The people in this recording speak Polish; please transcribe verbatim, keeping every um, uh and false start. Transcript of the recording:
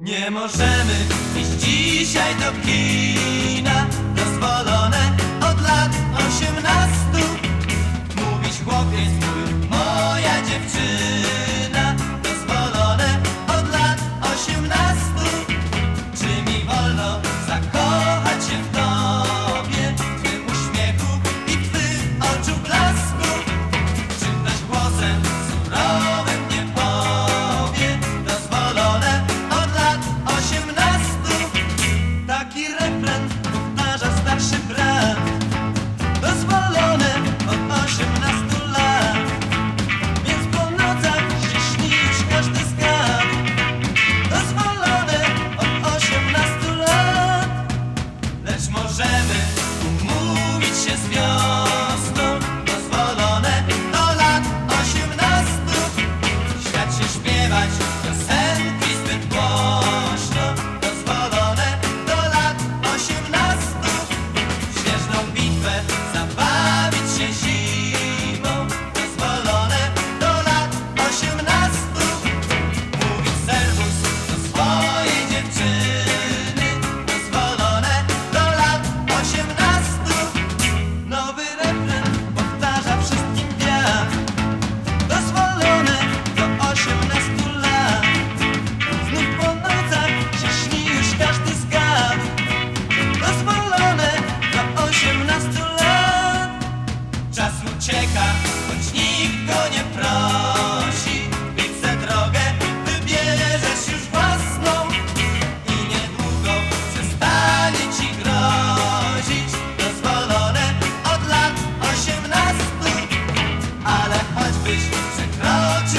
Nie możemy iść dzisiaj do kina, dozwolone od lat osiemnastu. Mówić chłopiec mój, moja dziewczyna, dozwolone od lat osiemnastu. Czy mi wolno zakochać się w tobie, w twym uśmiechu i twych oczu blasku? Czy ktoś głosem surowym nie powie, dozwolone od lat osiemnastu? Taki refren powtarza starszy brat, dozwolone od osiemnastu lat. Więc po nocach się śni już każdy zgadł, dozwolone od osiemnastu lat. Lecz możemy umówić się z wiosną, dozwolone do lat osiemnastu. Świat się śpiewać piosenki zbyt głośno, dozwolone do lat osiemnastu. W śnieżną bitwę zabawić się zimą, dozwolone do lat osiemnastu. Mówić serwus do swojej dziewczyny, dozwolone do lat osiemnastu. Nowy refren powtarza wszystkim wiatr, dozwolone do osiemnastu lat. Znów po nocach się śni już każdy zgadł, dozwolone do osiemnastu lat. Czas ucieka, choć nikt go nie prosi, więc tę drogę wybierzesz już własną i niedługo przestanie ci grozić, dozwolone od lat osiemnastu. Ale choćbyś przekroczył